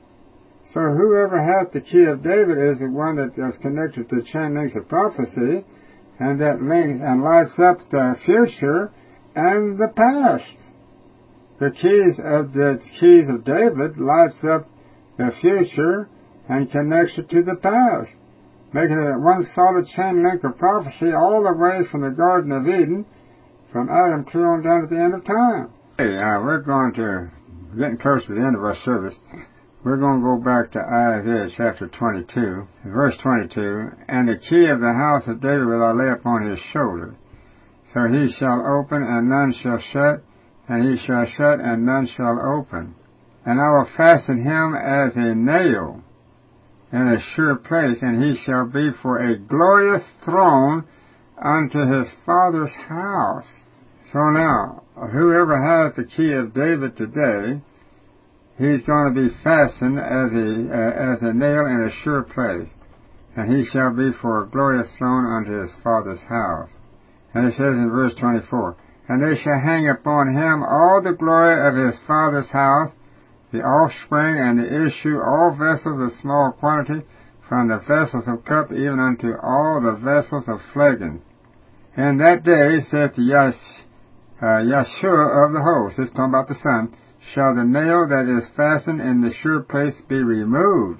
So whoever had the key of David is the one that is connected to the chain links of prophecy, and that links and lights up the future and the past. The keys of the keys of David lights up the future and connects it to the past, making it one solid chain link of prophecy all the way from the Garden of Eden, from Adam clear on down to the end of time. Hey, uh, we're going to, getting close to the end of our service, we're going to go back to Isaiah chapter twenty-two, verse twenty-two, and the key of the house of David will I lay upon his shoulder. So he shall open, and none shall shut, and he shall shut, and none shall open. And I will fasten him as a nail in a sure place, and he shall be for a glorious throne unto his father's house. So now, whoever has the key of David today, he's going to be fastened as a uh, as a nail in a sure place, and he shall be for a glorious throne unto his father's house. And it says in verse twenty-four, and they shall hang upon him all the glory of his father's house, the offspring and the issue, all vessels of small quantity, from the vessels of cup even unto all the vessels of flagon. And that day, saith the Yash, uh, Yeshua of the host, it's talking about the Son, shall the nail that is fastened in the sure place be removed,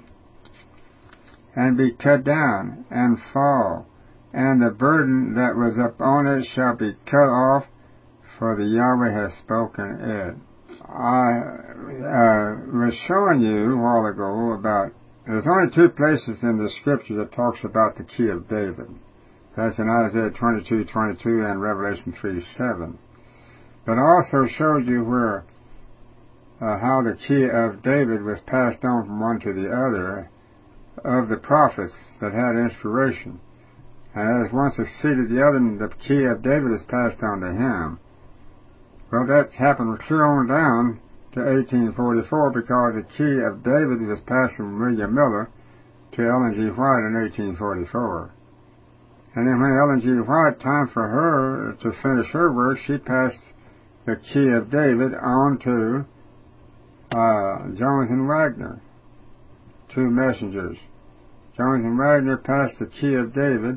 and be cut down, and fall, and the burden that was upon it shall be cut off, for the Yahweh has spoken it. I uh, was showing you a while ago about, there's only two places in the Scripture that talks about the key of David. That's in Isaiah twenty-two twenty-two and Revelation three seven. But I also showed you where Uh, how the key of David was passed on from one to the other of the prophets that had inspiration. And as one succeeded the other, the key of David is passed on to him. Well, that happened clear on down to eighteen forty-four, because the key of David was passed from William Miller to Ellen G. White in eighteen forty-four. And then when Ellen G. White, time for her to finish her work, she passed the key of David on to Uh, Jones and Wagner, two messengers. Jones and Wagner passed the key of David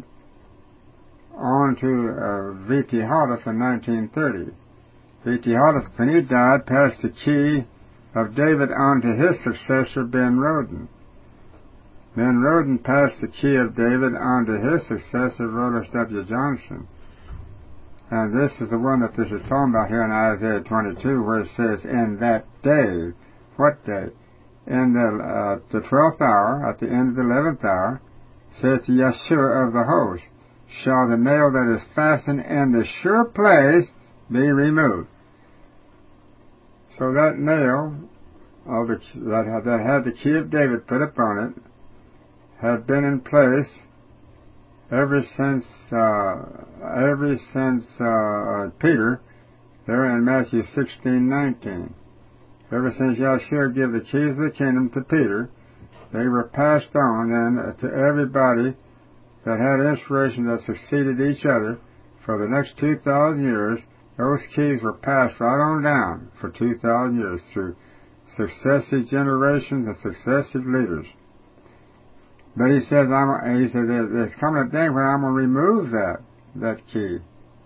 on to uh, V T Houliff in nineteen thirty. V T Houliff, when he died, passed the key of David on to his successor, Ben Roden. Ben Roden passed the key of David on to his successor, Rhodes W. Johnson. And this is the one that this is talking about here in Isaiah twenty-two, where it says, in that day. What day? In the, uh, the twelfth hour, at the end of the eleventh hour, saith the Yeshua of the host, shall the nail that is fastened in the sure place be removed. So that nail of the, that, that had the key of David put upon it had been in place ever since uh, ever since uh, Peter, there in Matthew sixteen nineteen. Ever since Yeshua gave the keys of the kingdom to Peter, they were passed on then to everybody that had inspiration that succeeded each other for the next two thousand years. Those keys were passed right on down for two thousand years through successive generations and successive leaders. But he says, I'm, he said, there's coming a day when I'm going to remove that, that key.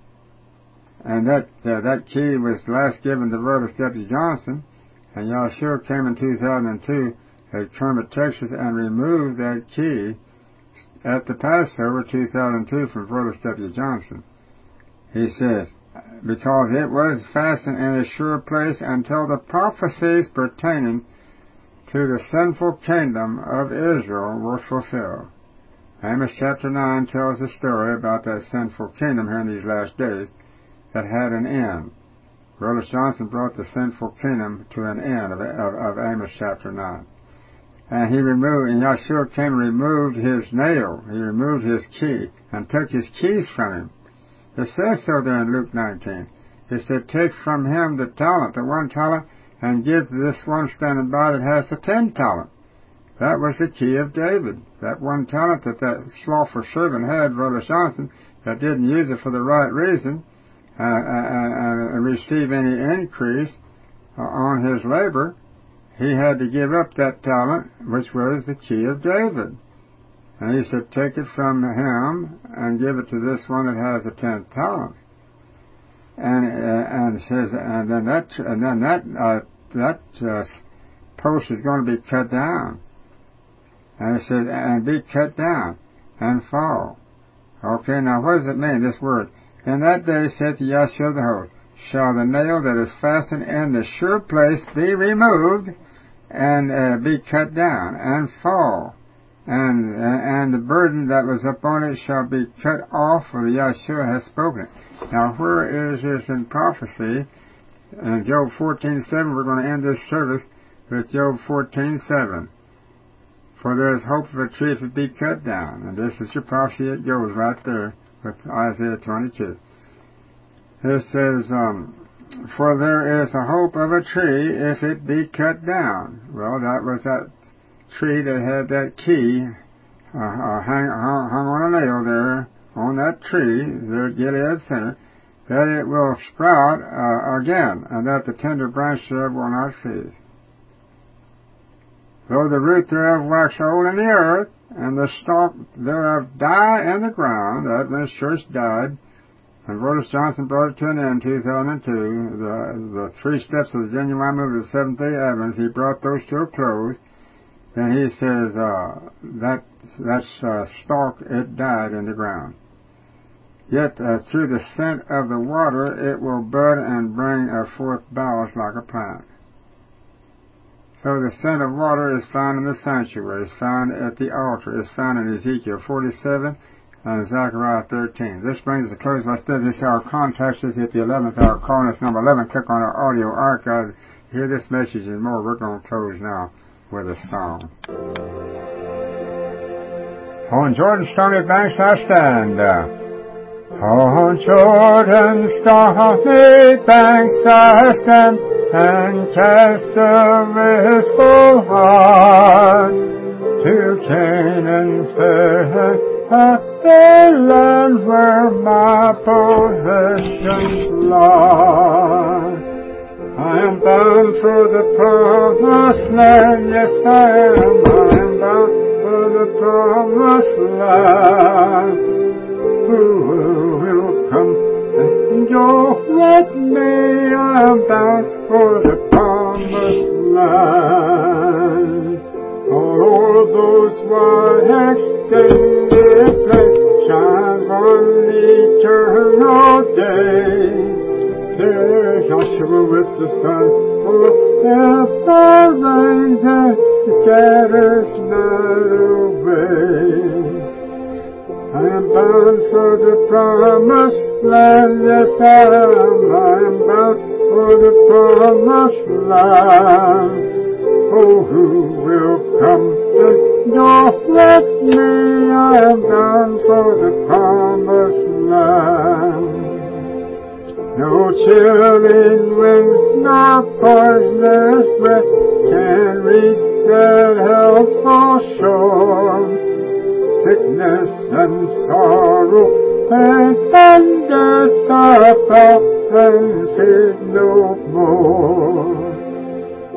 And that, uh, that key was last given to Brother W. Johnson, and Yahshua came in two thousand two at Kermit, Texas, and removed that key at the Passover two thousand two from Brother W. Johnson. He says, because it was fastened in a sure place until the prophecies pertaining to the sinful kingdom of Israel were fulfilled. Amos chapter nine tells the story about that sinful kingdom here in these last days that had an end. Brother Johnson brought the sinful kingdom to an end of, of, of Amos chapter nine. And he removed, and Yahshua came and removed his nail. He removed his key and took his keys from him. It says so there in Luke nineteen. It said, take from him the talent, the one talent, and give to this one standing by that has the ten talent. That was the key of David. That one talent that that slothful servant had, Brother Johnson, that didn't use it for the right reason, uh, and, and receive any increase uh, on his labor, he had to give up that talent, which was the key of David. And he said, take it from him and give it to this one that has the ten talents. And uh, and says, and then that and then that uh, that uh, post is going to be cut down. And it says, and be cut down and fall. Okay, now what does it mean? This word. In that day, saith the Yahshua the host, shall the nail that is fastened in the sure place be removed and uh, be cut down and fall. And uh, and the burden that was upon it shall be cut off, for the Yahshua hath spoken it. Now, where is this in prophecy? In Job fourteen seven, we're going to end this service with Job fourteen seven. For there is hope of a tree if it be cut down. And this is your prophecy. It goes right there with Isaiah twenty-two. It says, um, for there is a hope of a tree if it be cut down. Well, that was that tree that had that key uh, uh, hang, hung, hung on a nail there on that tree, there at Gilead Center, that it will sprout uh, again, and that the tender branch thereof will not cease. Though the root thereof wax old in the earth, and the stalk thereof die in the ground, that when the church died, and Brother Johnson brought it to an end in two thousand two, the, the three steps of the genuine movement of the Seventh-day Adventists, he brought those to a close. Then he says, uh, that, that uh, stalk, it died in the ground. Yet uh, through the scent of the water it will bud and bring uh, forth boughs like a plant. So the scent of water is found in the sanctuary, is found at the altar, is found in Ezekiel forty-seven and Zechariah thirteen. This brings us to close my study. This hour context is at the eleventh hour. Calling us number eleven. Click on our audio archive. Hear this message and more. We're going to close now with a song. On Jordan's stormy banks I stand. On Jordan's stormy banks I stand, and cast a wistful heart to Canaan's fair happy land where my possessions lie. I am bound for the promised land, yes I am, I am bound for the promised land. Who will come and go with me? I am bound for the promised land. All over those wide extended plains shines one eternal day. There Joshua with the sun forever reigns and scatters night away. I am bound for the promised land, yes I am, I am bound for the promised land. Oh, who will come and go with me? I am bound for the promised land. No chilling winds, nor poisonous breath can reach that helpful shore. Sickness and sorrow, pain and death are felt and feared no more. I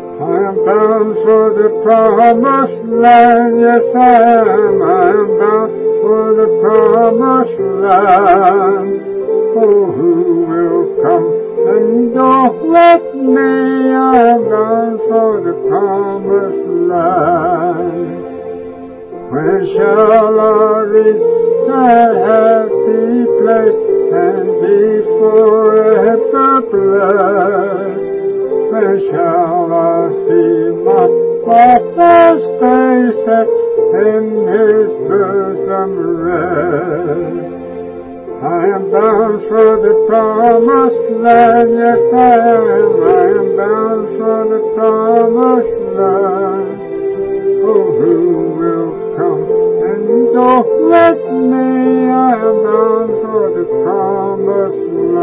am bound for the promised land. Yes, I am. I am bound for the promised land. Oh, who will come and go with me? I am bound for the promised land. When shall I reach that happy place and be forever blessed? When shall I see my Father's face in His bosom rest? I am bound for the promised land. Yes, I am. I am bound for the promised land. Oh, who will come and go with me? I am bound for the promised land.